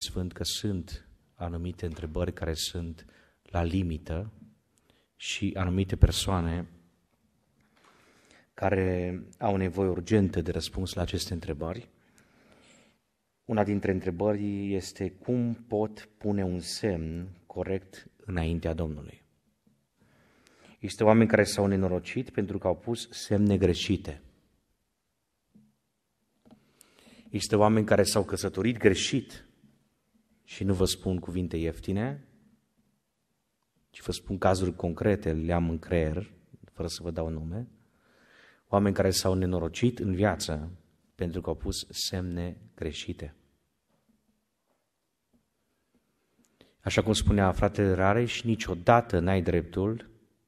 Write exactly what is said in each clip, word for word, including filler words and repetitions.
Sfânt că sunt anumite întrebări care sunt la limită și anumite persoane care au nevoie urgentă de răspuns la aceste întrebări. Una dintre întrebări este cum pot pune un semn corect înaintea Domnului. Există oameni care s-au nenorocit pentru că au pus semne greșite. Există oameni care s-au căsătorit greșit și nu vă spun cuvinte ieftine, ci vă spun cazuri concrete, le am în creier, fără să vă dau nume. Oameni care s-au nenorocit în viață pentru că au pus semne greșite. Așa cum spunea fratele Rareș, niciodată n-ai dreptul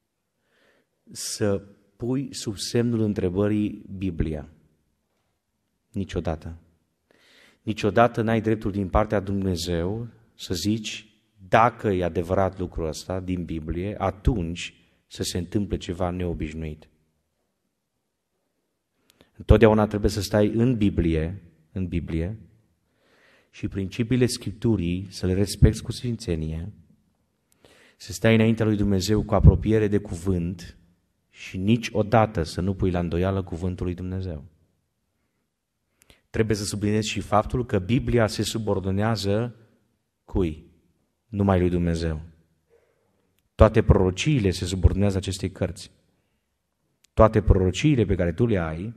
să pui sub semnul întrebării Biblia. Niciodată. Niciodată n-ai dreptul din partea Dumnezeu să zici, dacă e adevărat lucrul ăsta din Biblie, atunci să se întâmple ceva neobișnuit. Întotdeauna trebuie să stai în Biblie, în Biblie și principiile Scripturii să le respecti cu sfințenie, să stai înaintea lui Dumnezeu cu apropiere de cuvânt și niciodată să nu pui la îndoială cuvântul lui Dumnezeu. Trebuie să subliniezi și faptul că Biblia se subordonează cui? Numai lui Dumnezeu. Toate prorociile se subordonează acestei cărți. Toate prorociile pe care tu le ai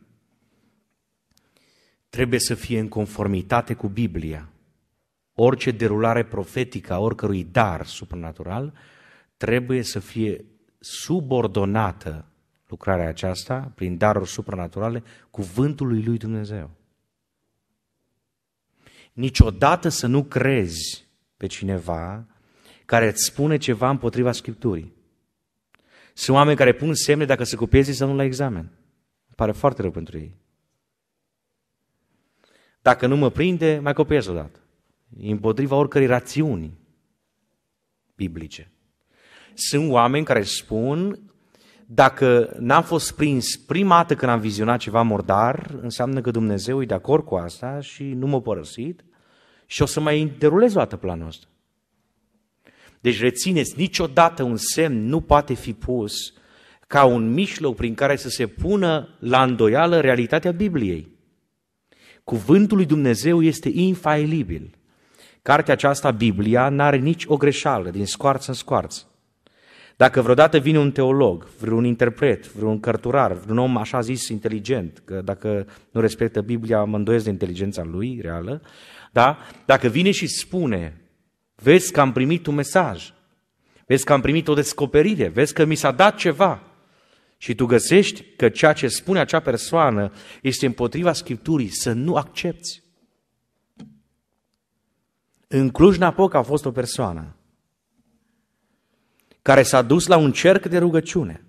trebuie să fie în conformitate cu Biblia. Orice derulare profetică a oricărui dar supranatural trebuie să fie subordonată lucrarea aceasta, prin daruri supranaturale, cuvântului lui Dumnezeu. Niciodată să nu crezi pe cineva care îți spune ceva împotriva Scripturii. Sunt oameni care pun semne dacă se copieze sau nu la examen. Îmi pare foarte rău pentru ei. Dacă nu mă prinde, mai copiez odată. E împotriva oricărei rațiuni biblice. Sunt oameni care spun, dacă n-am fost prins prima dată când am vizionat ceva murdar, înseamnă că Dumnezeu e de acord cu asta și nu m-a părăsit și o să mai derulez o dată planul ăsta. Deci rețineți, niciodată un semn nu poate fi pus ca un mijloc prin care să se pună la îndoială realitatea Bibliei. Cuvântul lui Dumnezeu este infailibil. Cartea aceasta, Biblia, n-are nici o greșeală, din scoarță în scoarță. Dacă vreodată vine un teolog, vreun interpret, vreun cărturar, vreun om așa zis inteligent, că dacă nu respectă Biblia, mă îndoiesc de inteligența lui reală, da? Dacă vine și spune, vezi că am primit un mesaj, vezi că am primit o descoperire, vezi că mi s-a dat ceva și tu găsești că ceea ce spune acea persoană este împotriva Scripturii, să nu accepți. În Cluj-Napoca a fost o persoană care s-a dus la un cerc de rugăciune.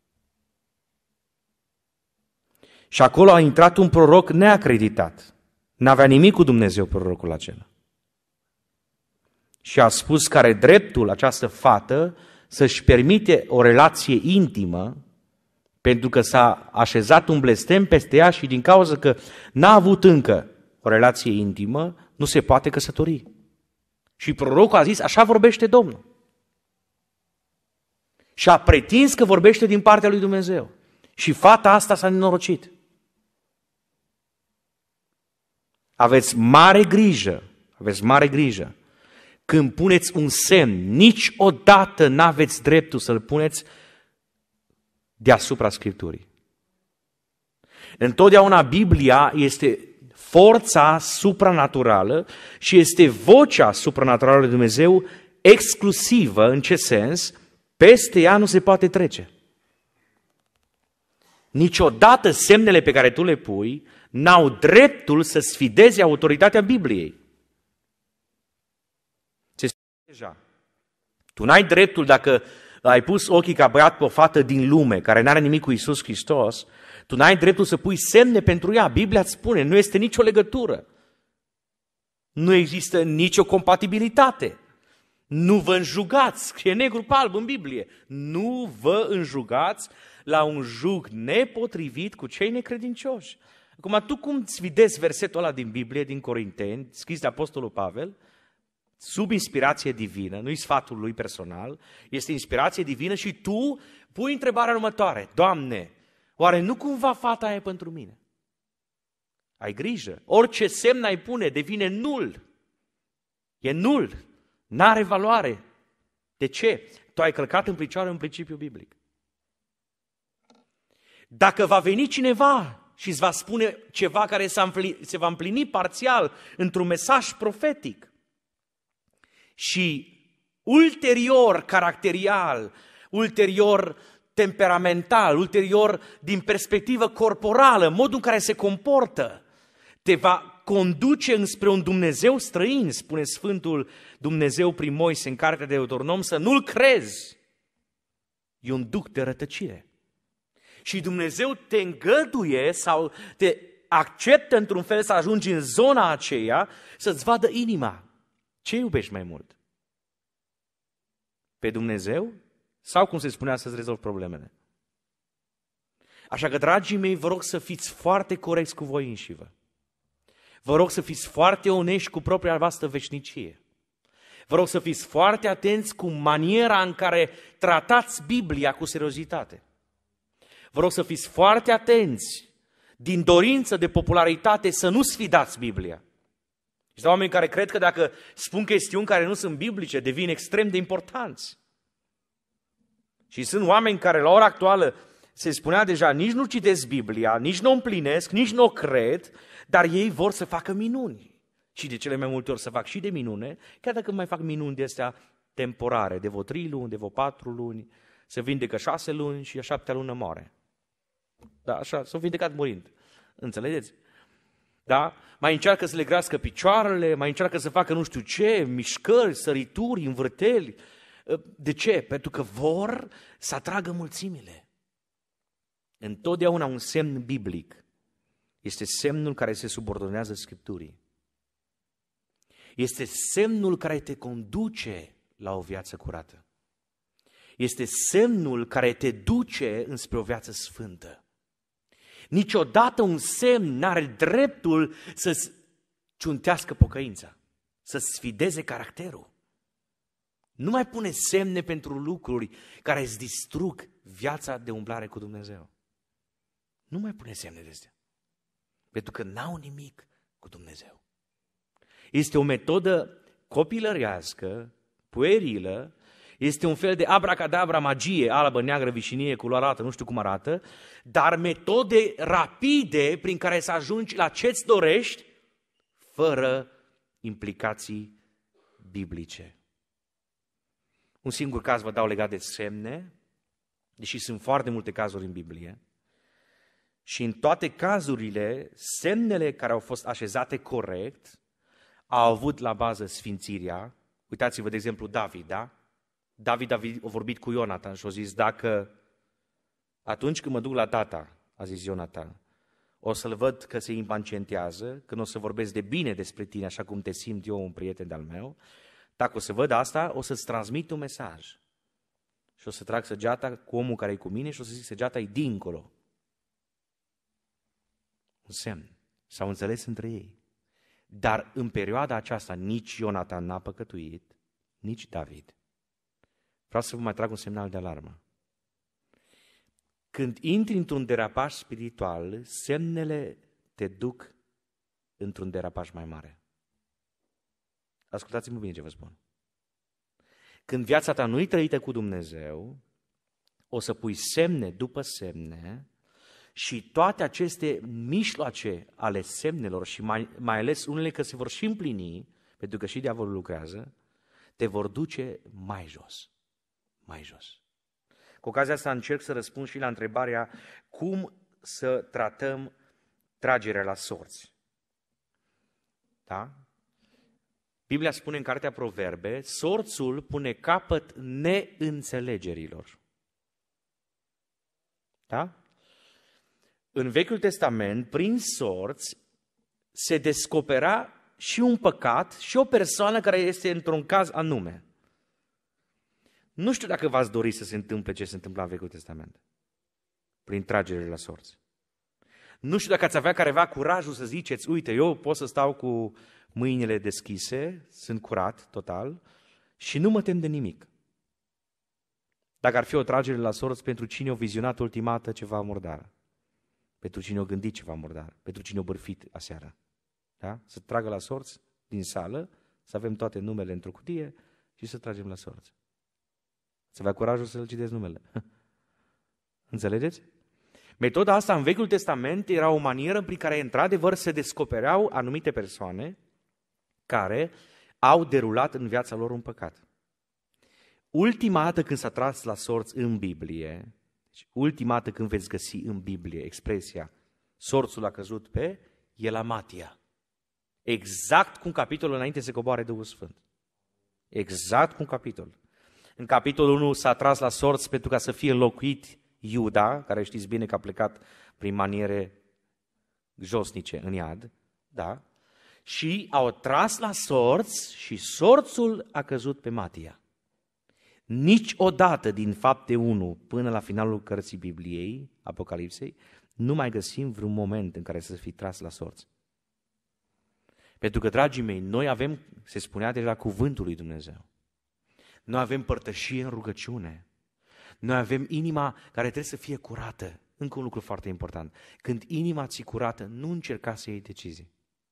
Și acolo a intrat un proroc neacreditat. N-avea nimic cu Dumnezeu prorocul acela. Și a spus că are dreptul această fată să-și permite o relație intimă pentru că s-a așezat un blestem peste ea și din cauza că n-a avut încă o relație intimă, nu se poate căsători. Și prorocul a zis, așa vorbește Domnul. Și a pretins că vorbește din partea lui Dumnezeu. Și fata asta s-a nenorocit. Aveți mare grijă, aveți mare grijă. Când puneți un semn, niciodată n-aveți dreptul să-l puneți deasupra Scripturii. Întotdeauna Biblia este forța supranaturală și este vocea supranaturală lui Dumnezeu exclusivă. În ce sens? Peste ea nu se poate trece. Niciodată semnele pe care tu le pui n-au dreptul să sfideze autoritatea Bibliei. Se deja. Tu n-ai dreptul, dacă ai pus ochii ca băiat pe o fată din lume, care n-are nimic cu Iisus Hristos, tu n-ai dreptul să pui semne pentru ea. Biblia îți spune, nu este nicio legătură. Nu există nicio compatibilitate. Nu vă înjugați, scrie negru pe alb în Biblie, nu vă înjugați la un jug nepotrivit cu cei necredincioși. Acum, tu cum sfidezi versetul ăla din Biblie, din Corinteni, scris de Apostolul Pavel, sub inspirație divină, nu-i sfatul lui personal, este inspirație divină și tu pui întrebarea următoare: Doamne, oare nu cumva fata e pentru mine? Ai grijă, orice semn ai pune devine nul. E nul, n-are valoare. De ce? Tu ai călcat în picioare un principiu biblic. Dacă va veni cineva și îți va spune ceva care se va împlini parțial într-un mesaj profetic și ulterior caracterial, ulterior temperamental, ulterior din perspectivă corporală, modul în care se comportă, te va conduce înspre un Dumnezeu străin, spune Sfântul Dumnezeu prin Moise în cartea de Deuteronom, să nu-l crezi. E un duc de rătăcire. Și Dumnezeu te îngăduie sau te acceptă într-un fel să ajungi în zona aceea, să-ți vadă inima. Ce iubești mai mult? Pe Dumnezeu? Sau, cum se spunea, să-ți rezolvi problemele? Așa că, dragii mei, vă rog să fiți foarte corecți cu voi înșivă. Vă rog să fiți foarte onești cu propria voastră veșnicie. Vă rog să fiți foarte atenți cu maniera în care tratați Biblia cu seriozitate. Vă rog să fiți foarte atenți din dorință de popularitate să nu sfidați Biblia. Sunt oameni care cred că dacă spun chestiuni care nu sunt biblice, devin extrem de importanți. Și sunt oameni care la ora actuală se spunea deja, nici nu citesc Biblia, nici nu o împlinesc, nici nu o cred, dar ei vor să facă minuni. Și de cele mai multe ori să fac și de minune, chiar dacă mai fac minuni de astea temporare, de vreo trei luni, de vreo patru luni, se vindecă șase luni și a șaptea lună moare. Da, așa, s-au vindecat murind. Înțelegeți? Da? Mai încearcă să le grească picioarele, mai încearcă să facă nu știu ce, mișcări, sărituri, învârteli. De ce? Pentru că vor să atragă mulțimile. Întotdeauna un semn biblic este semnul care se subordonează Scripturii. Este semnul care te conduce la o viață curată. Este semnul care te duce înspre o viață sfântă. Niciodată un semn n-are dreptul să-ți ciuntească pocăința, să-ți sfideze caracterul. Nu mai pune semne pentru lucruri care îți distrug viața de umblare cu Dumnezeu. Nu mai pune semne de astea, pentru că n-au nimic cu Dumnezeu. Este o metodă copilărească, puerilă, este un fel de abracadabra, magie, albă, neagră, vișinie, culoarată, nu știu cum arată, dar metode rapide prin care să ajungi la ce-ți dorești, fără implicații biblice. Un singur caz vă dau legat de semne, deși sunt foarte multe cazuri în Biblie, și în toate cazurile, semnele care au fost așezate corect au avut la bază sfințirea. Uitați-vă, de exemplu, David, da? David a vorbit cu Ionatan și a zis, dacă atunci când mă duc la tata, a zis Ionatan, o să-l văd că se impacientează, când o să vorbesc de bine despre tine, așa cum te simt eu, un prieten de-al meu, dacă o să văd asta, o să-ți transmit un mesaj. Și o să trag săgeata cu omul care e cu mine și o să zic, săgeata e dincolo. Un semn. S-au înțeles între ei. Dar în perioada aceasta nici Ionatan n-a păcătuit, nici David. Vreau să vă mai trag un semnal de alarmă. Când intri într-un derapaj spiritual, semnele te duc într-un derapaj mai mare. Ascultați-mă bine ce vă spun. Când viața ta nu-i trăită cu Dumnezeu, o să pui semne după semne și toate aceste mijloace ale semnelor și mai, mai ales unele că se vor și împlini, pentru că și diavolul lucrează, te vor duce mai jos. Mai jos. Cu ocazia asta încerc să răspund și la întrebarea cum să tratăm tragerea la sorți. Da? Biblia spune în cartea Proverbe, sorțul pune capăt neînțelegerilor. Da? În Vechiul Testament, prin sorți, se descopera și un păcat și o persoană care este într-un caz anume. Nu știu dacă v-ați dori să se întâmple ce se întâmplă în Vechiul Testament, prin tragerile la sorți. Nu știu dacă ați avea careva curajul să ziceți, uite, eu pot să stau cu mâinile deschise, sunt curat total și nu mă tem de nimic. Dacă ar fi o tragere la sorți, pentru cine o vizionat ultimată ceva murdară? Pentru cine o gândit ceva murdară? Pentru cine o bârfit aseară? Da? Să tragă la sorți din sală, să avem toate numele într-o cutie și să tragem la sorți. Să avea curajul să-l citeți numele. Înțelegeți? Metoda asta în Vechiul Testament era o manieră prin care într-adevăr se descopereau anumite persoane care au derulat în viața lor un păcat. Ultima dată când s-a tras la sorți în Biblie, deci ultima dată când veți găsi în Biblie expresia sorțul a căzut pe, e la Matia. Exact cum capitolul înainte se coboare Duhul Sfânt. Exact cum capitol. În capitolul unu s-a tras la sorți pentru ca să fie înlocuit Iuda, care știți bine că a plecat prin maniere josnice în iad, da? Și au tras la sorți și sorțul a căzut pe Matia. Niciodată din Fapte unu până la finalul cărții Bibliei, Apocalipsei, nu mai găsim vreun moment în care să fi tras la sorți. Pentru că, dragii mei, noi avem, se spunea deja, cuvântul lui Dumnezeu. Noi avem părtășie în rugăciune. Noi avem inima care trebuie să fie curată. Încă un lucru foarte important. Când inima ți-e curată, nu încerca să iei decizii.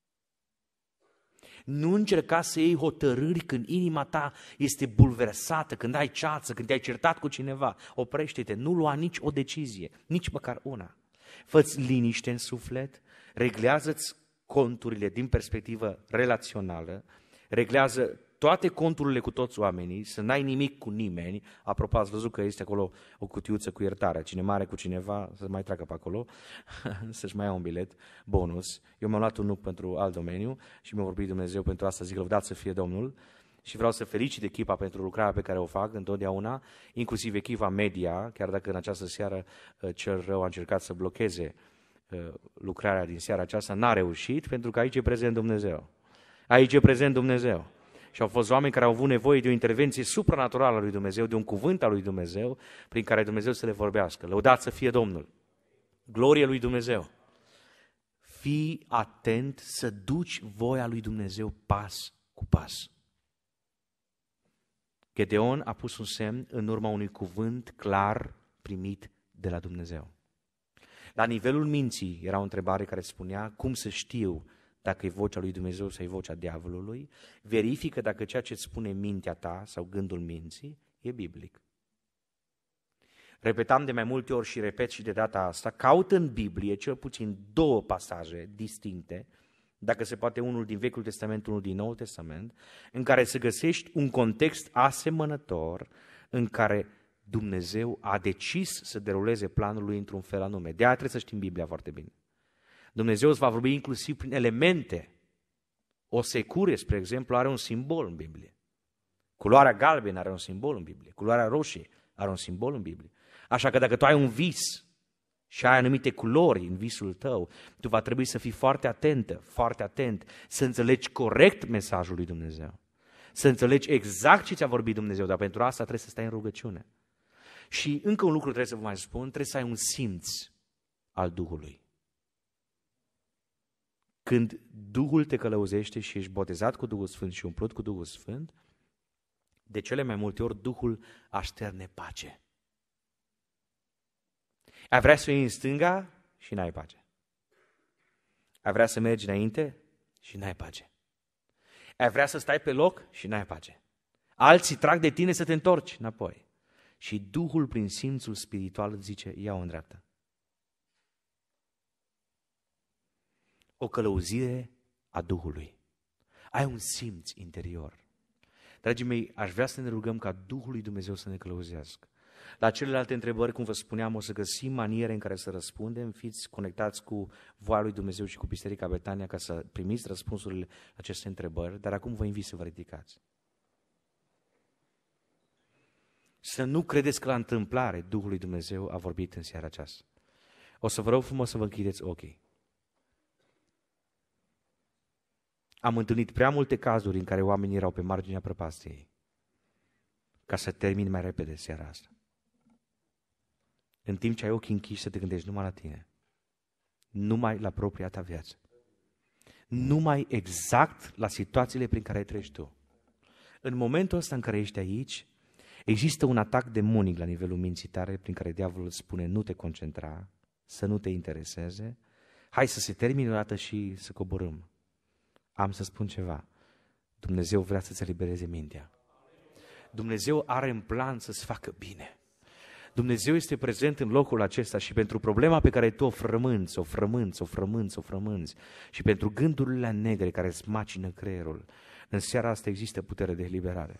Nu încerca să iei hotărâri când inima ta este bulversată, când ai ceață, când te-ai certat cu cineva. Oprește-te, nu lua nici o decizie, nici măcar una. Fă-ți liniște în suflet, reglează-ți conturile din perspectivă relațională, reglează toate conturile cu toți oamenii, să n-ai nimic cu nimeni. Apropo, ați văzut că este acolo o cutiuță cu iertare. Cine mare cu cineva, să mai treacă pe acolo, să-și mai ia un bilet, bonus. Eu mi-am luat un nuc pentru alt domeniu și mi-a vorbit Dumnezeu pentru asta, zic, lăudat să fie Domnul. Și vreau să felicit echipa pentru lucrarea pe care o fac întotdeauna, inclusiv echipa media, chiar dacă în această seară cel rău a încercat să blocheze lucrarea din seara aceasta, n-a reușit, pentru că aici e prezent Dumnezeu. Aici e prezent Dumnezeu. Și au fost oameni care au avut nevoie de o intervenție supranaturală a lui Dumnezeu, de un cuvânt al lui Dumnezeu, prin care Dumnezeu să le vorbească. Lăudat să fie Domnul! Glorie lui Dumnezeu! Fii atent să duci voia lui Dumnezeu pas cu pas. Gedeon a pus un semn în urma unui cuvânt clar primit de la Dumnezeu. La nivelul minții era o întrebare care spunea, cum să știu dacă e vocea lui Dumnezeu sau e vocea diavolului? Verifică dacă ceea ce îți spune mintea ta sau gândul minții e biblic. Repetam de mai multe ori și repet și de data asta, caută în Biblie cel puțin două pasaje distincte, dacă se poate unul din Vechiul Testament, unul din Noul Testament, în care să găsești un context asemănător în care Dumnezeu a decis să deruleze planul lui într-un fel anume. De aia trebuie să știm Biblia foarte bine. Dumnezeu îți va vorbi inclusiv prin elemente. O securie, spre exemplu, are un simbol în Biblie. Culoarea galbenă are un simbol în Biblie. Culoarea roșie are un simbol în Biblie. Așa că dacă tu ai un vis și ai anumite culori în visul tău, tu va trebui să fii foarte atentă, foarte atent, să înțelegi corect mesajul lui Dumnezeu. Să înțelegi exact ce ți-a vorbit Dumnezeu, dar pentru asta trebuie să stai în rugăciune. Și încă un lucru trebuie să vă mai spun, trebuie să ai un simț al Duhului. Când Duhul te călăuzește și ești botezat cu Duhul Sfânt și umplut cu Duhul Sfânt, de cele mai multe ori Duhul așterne pace. Ai vrea să iei în stânga și n-ai pace. Ai vrea să mergi înainte și n-ai pace. Ai vrea să stai pe loc și n-ai pace. Alții trag de tine să te întorci înapoi. Și Duhul, prin simțul spiritual, îți zice, ia-o în dreapta. O călăuzire a Duhului. Ai un simț interior. Dragii mei, aș vrea să ne rugăm ca Duhul lui Dumnezeu să ne călăuzească. La celelalte întrebări, cum vă spuneam, o să găsim maniere în care să răspundem. Fiți conectați cu voia lui Dumnezeu și cu Biserica Betania ca să primiți răspunsurile la aceste întrebări, dar acum vă invit să vă ridicați. Să nu credeți că la întâmplare Duhul lui Dumnezeu a vorbit în seara aceasta. O să vă rog frumos să vă închideți ochii. Am întâlnit prea multe cazuri în care oamenii erau pe marginea prăpastiei ca să termin mai repede seara asta. În timp ce ai ochii închiși să te gândești numai la tine. numai la propria ta viață. Numai exact la situațiile prin care treci tu. În momentul ăsta în care ești aici, există un atac demonic la nivelul minții tale prin care diavolul îți spune nu te concentra, să nu te intereseze, hai să se termine o dată și să coborâm. Am să spun ceva, Dumnezeu vrea să-ți elibereze mintea. Dumnezeu are în plan să-ți facă bine. Dumnezeu este prezent în locul acesta și pentru problema pe care tu o frămânți, o frămânți, o frămânți, o frămânți și pentru gândurile negre care îți macină creierul, în seara asta există putere de eliberare.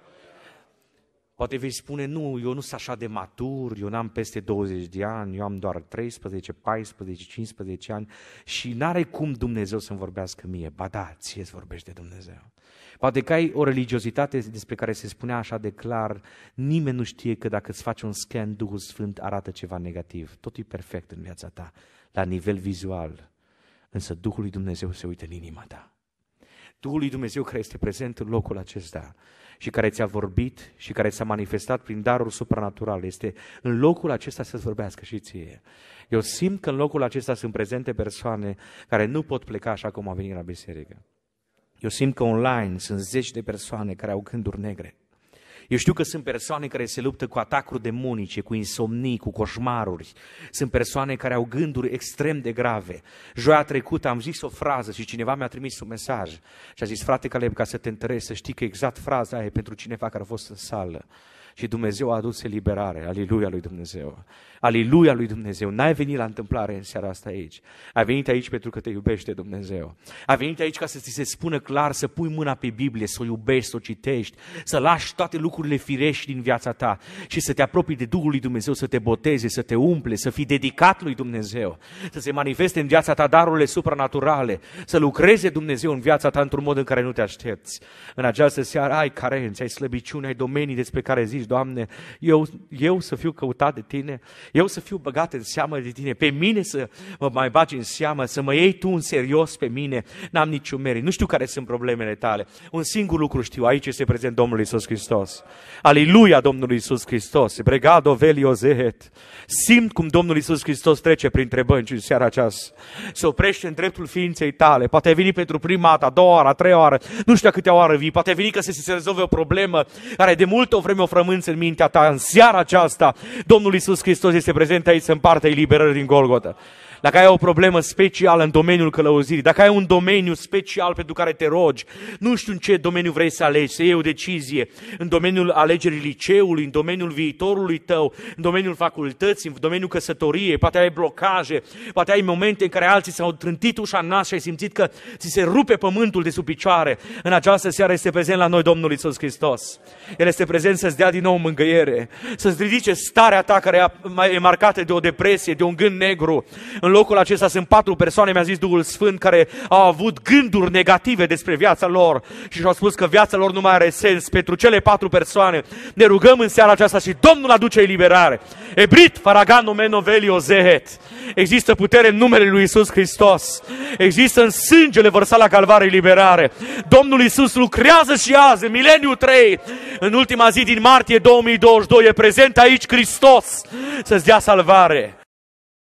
Poate vei spune, nu, eu nu sunt așa de matur, eu n-am peste douăzeci de ani, eu am doar treisprezece, paisprezece, cincisprezece ani și n-are cum Dumnezeu să-mi vorbească mie. Ba da, ție îți vorbește Dumnezeu. Poate că ai o religiozitate despre care se spunea așa de clar, nimeni nu știe că dacă îți faci un scan, Duhul Sfânt arată ceva negativ. Totul e perfect în viața ta, la nivel vizual, însă Duhul lui Dumnezeu se uită în inima ta. Duhul lui Dumnezeu care este prezent în locul acesta și care ți-a vorbit și care ți-a manifestat prin daruri supranaturale, este în locul acesta să-ți vorbească și ție. Eu simt că în locul acesta sunt prezente persoane care nu pot pleca așa cum au venit la biserică. Eu simt că online sunt zeci de persoane care au gânduri negre. Eu știu că sunt persoane care se luptă cu atacuri demonice, cu insomnii, cu coșmaruri. Sunt persoane care au gânduri extrem de grave. Joia trecută am zis o frază și cineva mi-a trimis un mesaj și a zis, frate Caleb, ca să te întărești, să știi că exact fraza aia e pentru cineva care a fost în sală. Și Dumnezeu a adus eliberare, aliluia lui Dumnezeu, aliluia lui Dumnezeu. N-ai venit la întâmplare în seara asta aici, ai venit aici pentru că te iubește Dumnezeu. Ai venit aici ca să ți se spună clar, să pui mâna pe Biblie, să o iubești, să o citești, să lași toate lucrurile firești din viața ta și să te apropii de Duhul lui Dumnezeu, să te boteze, să te umple, să fii dedicat lui Dumnezeu, să se manifeste în viața ta darurile supranaturale, să lucreze Dumnezeu în viața ta într-un mod în care nu te aștepți. În această seară ai carențe, ai slăbiciuni, ai domenii despre care zici, Doamne, eu, eu să fiu căutat de Tine, eu să fiu băgat în seamă de Tine, pe mine să mă mai bagi în seamă, să mă iei Tu în serios pe mine, n-am niciun merit, nu știu care sunt problemele tale. Un singur lucru știu, aici este prezent Domnul Iisus Hristos. Aliluia Domnului Iisus Hristos, bregado velio zehet. Simt cum Domnul Iisus Hristos trece printre bănci în seara aceasta, se oprește în dreptul ființei tale, poate ai venit pentru prima dată, a doua oară, a treia oară, nu știu a câtea oară vii, poate ai venit ca să se rezolve o problemă care de multă vreme o frămânță în mintea ta. În seara aceasta, Domnul Iisus Hristos este prezent aici să împartă eliberări din Golgota. Dacă ai o problemă specială în domeniul călăuzirii, dacă ai un domeniu special pentru care te rogi, nu știu în ce domeniu vrei să alegi, să iei o decizie, în domeniul alegerii liceului, în domeniul viitorului tău, în domeniul facultății, în domeniul căsătoriei, poate ai blocaje, poate ai momente în care alții s-au trântit ușa în nas și ai simțit că ți se rupe pământul de sub picioare. În această seară este prezent la noi Domnul Iisus Hristos. El este prezent să-ți dea din nou mângâiere, să-ți ridice starea ta care e marcată de o depresie, de un gând negru. În locul acesta sunt patru persoane, mi-a zis Duhul Sfânt, care au avut gânduri negative despre viața lor și și-au spus că viața lor nu mai are sens. Pentru cele patru persoane ne rugăm în seara aceasta și Domnul aduce eliberare. Ebrit, faragano meno velio zehet. Există putere în numele lui Iisus Hristos. Există în sângele vărsat la Calvar eliberare. Domnul Iisus lucrează și azi, în mileniul trei, în ultima zi din martie două mii douăzeci și doi, e prezent aici Hristos să-ți dea salvare.